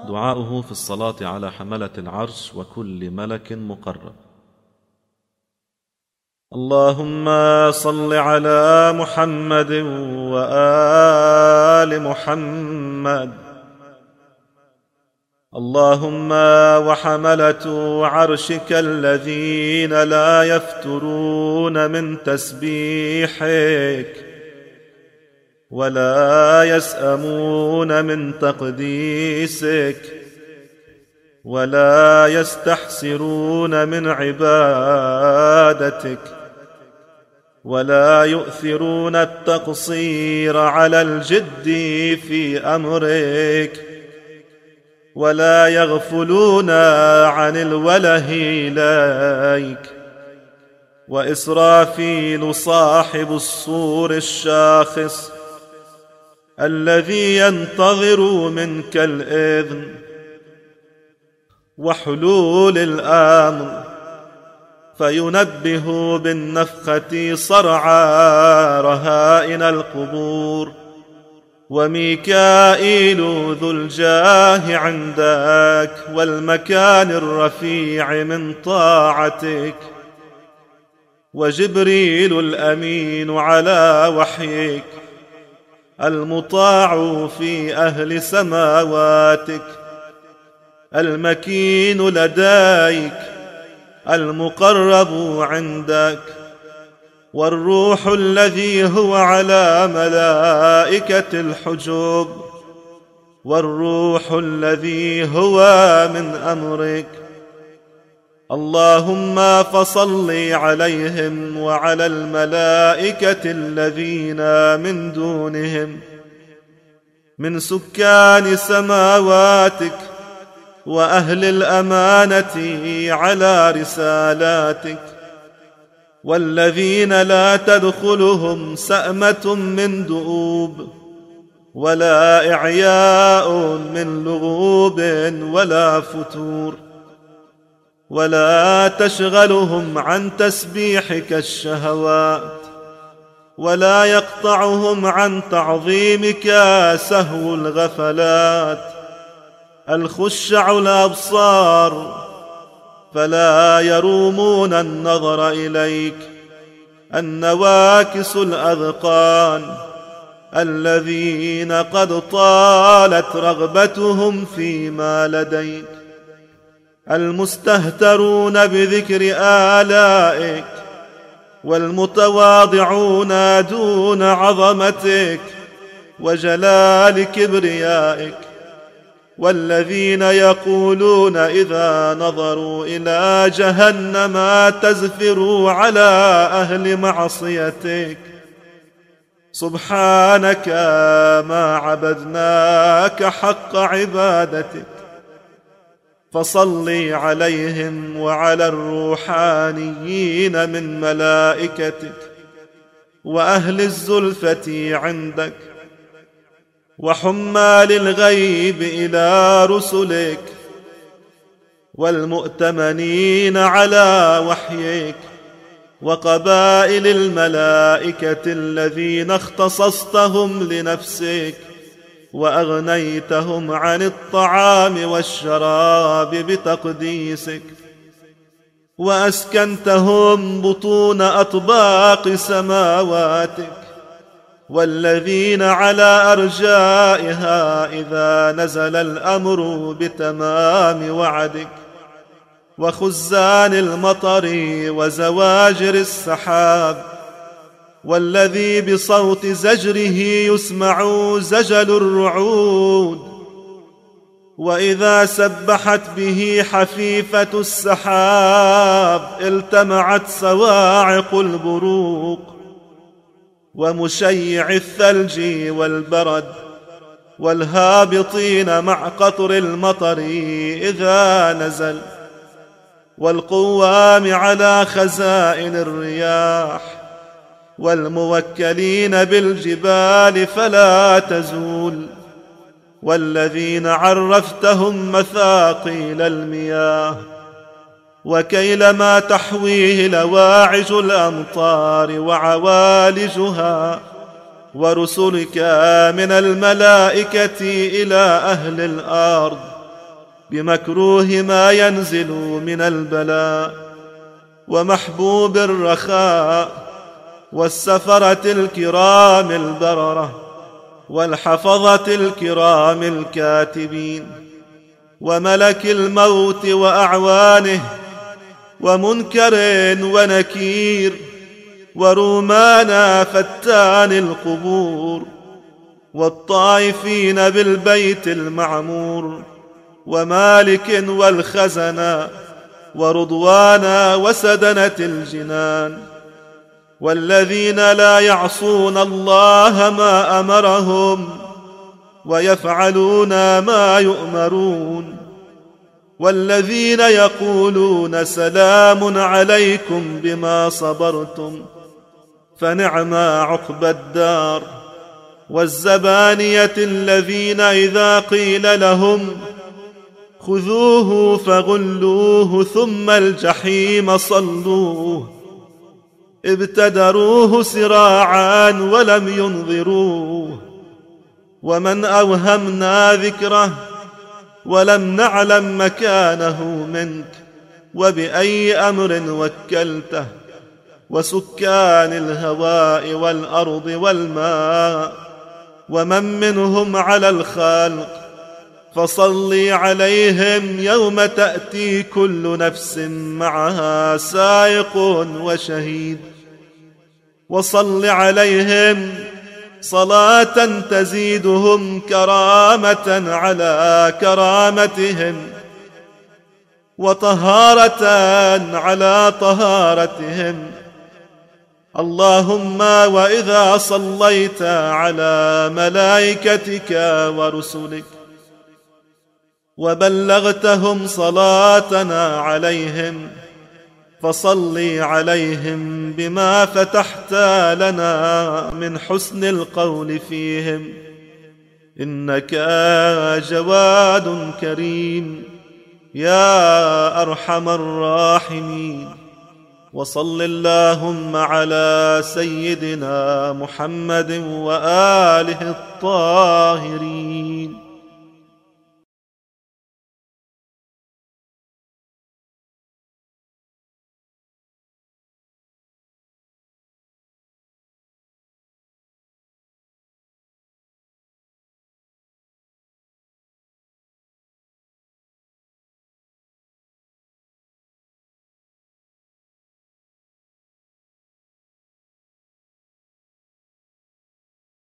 دعاؤه في الصلاة على حملة العرش وكل ملك مقرب. اللهم صل على محمد وآل محمد. اللهم وحملة عرشك الذين لا يفترون من تسبيحك ولا يسأمون من تقديسك ولا يستحسرون من عبادتك ولا يؤثرون التقصير على الجد في أمرك ولا يغفلون عن الوله إليك. وإسرافيل صاحب الصور الشاخص الذي ينتظر منك الإذن وحلول الأمر فينبه بالنفخة صرعى رهائن القبور. وميكائيل ذو الجاه عندك والمكان الرفيع من طاعتك وجبريل الأمين على وحيك المطاع في أهل سماواتك المكين لديك المقرب عندك. والروح الذي هو على ملائكة الحجب والروح الذي هو من أمرك. اللهم فصل عليهم وعلى الملائكة الذين من دونهم من سكان سماواتك وأهل الأمانة على رسالاتك والذين لا تدخلهم سأمة من دؤوب ولا إعياء من لغوب ولا فتور ولا تشغلهم عن تسبيحك الشهوات ولا يقطعهم عن تعظيمك سهو الغفلات. الخشع الأبصار فلا يرومون النظر إليك النواكس الأذقان الذين قد طالت رغبتهم فيما لديك المستهترون بذكر آلائك والمتواضعون دون عظمتك وجلال كبريائك والذين يقولون إذا نظروا إلى جهنم تزفر على أهل معصيتك سبحانك ما عبدناك حق عبادتك. فصل عليهم وعلى الروحانيين من ملائكتك وأهل الزلفة عندك وحمال الغيب إلى رسلك والمؤتمنين على وحيك وقبائل الملائكة الذين اختصصتهم لنفسك وأغنيتهم عن الطعام والشراب بتقديسك وأسكنتهم بطون أطباق سماواتك والذين على أرجائها إذا نزل الأمر بتمام وعدك وخزان المطر وزواجر السحاب والذي بصوت زجره يسمع زجل الرعود وإذا سبحت به حفيفة السحاب التمعت صواعق البروق ومشيع الثلج والبرد والهابطين مع قطر المطر إذا نزل والقوام على خزائن الرياح والموكلين بالجبال فلا تزول والذين عرفتهم مثاقيل المياه وكيل ما تحويه لواعج الأمطار وعوالجها ورسلك من الملائكة إلى أهل الأرض بمكروه ما ينزل من البلاء ومحبوب الرخاء، والسفرة الكرام البررة والحفظة الكرام الكاتبين، وملك الموت وأعوانه، ومنكر ونكير، ورومان فتان القبور، والطائفين بالبيت المعمور، ومالك والخزنا، ورضوانا وسدنة الجنان، والذين لا يعصون الله ما أمرهم ويفعلون ما يؤمرون، والذين يقولون سلام عليكم بما صبرتم فنعم عقبى الدار، والزبانية الذين إذا قيل لهم خذوه فغلوه ثم الجحيم صلوه ابتدروه سراعا ولم ينظروه، ومن أوهمنا ذكره ولم نعلم مكانه منك وبأي أمر وكلته، وسكان الهواء والأرض والماء ومن منهم على الخلق، فصل عليهم يوم تأتي كل نفس معها سائق وشهيد، وصل عليهم صلاة تزيدهم كرامة على كرامتهم، وطهارة على طهارتهم. اللهم وإذا صليت على ملائكتك ورسلك وبلغتهم صلاتنا عليهم، فصل عليهم بما فتحت لنا من حسن القول فيهم، إنك جواد كريم يا أرحم الراحمين. وصل اللهم على سيدنا محمد وآله الطاهرين.